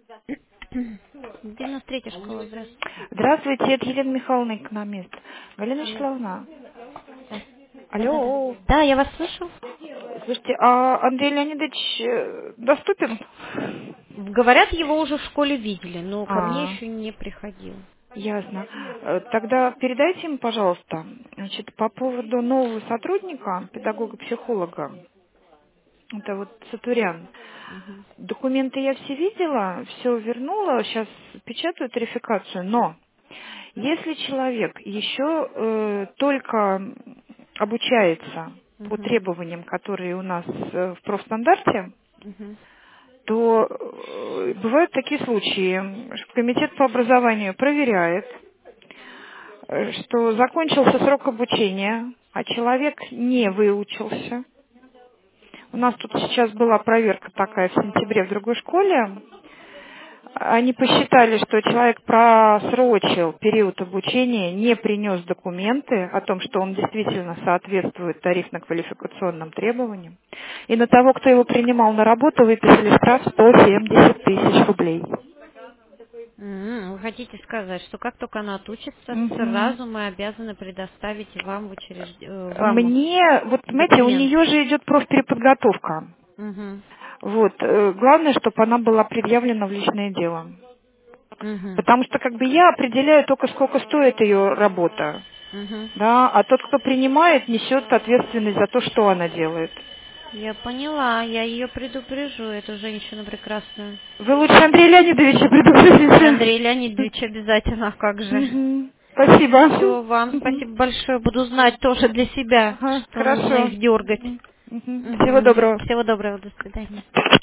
93-я школа, здравствуйте. Здравствуйте, это Елена Михайловна, экономист. Галина Да, Вячеславовна. да, да, да. Алло. Да, я вас слышу. Слушайте, а Андрей Леонидович доступен? Говорят, его уже в школе видели, но ко мне А, еще не приходил. ясно. Тогда передайте ему, пожалуйста, значит, по поводу нового сотрудника, педагога-психолога, это вот Сатурян. Мгм. Документы я все видела, все вернула, сейчас печатают верификацию, но если человек еще только обучается по Мгм. требованиям, которые у нас в профстандарте, Мгм. то бывают такие случаи, что комитет по образованию проверяет, что закончился срок обучения, а человек не выучился. У нас тут сейчас была проверка такая в сентябре в другой школе. Они посчитали, что человек просрочил период обучения, не принес документы о том, что он действительно соответствует тарифно-квалификационным требованиям. И на того, кто его принимал на работу, выписали штраф 170 тысяч рублей. Вы хотите сказать, что как только она отучится, Мгм. сразу мы обязаны предоставить вам вам Мне, вот понимаете, у документ? нее же идет профпереподготовка. Мгм. Вот, главное, чтобы она была предъявлена в личное дело. Мгм. Потому что как бы я определяю только сколько стоит ее работа. Мгм. Да, а тот, кто принимает, несет ответственность за то, что она делает. Я поняла, я ее предупрежу, эту женщину прекрасную. Вы лучше Андрея Леонидовича И предупредите. Андрей Леонидович обязательно, а как же. Мгм. Спасибо. Все, вам Мгм. спасибо большое. Буду знать тоже для себя, Ага, что нужно хорошо. их дергать. Мгм. Мгм. Всего Мгм. доброго. Всего доброго, до свидания.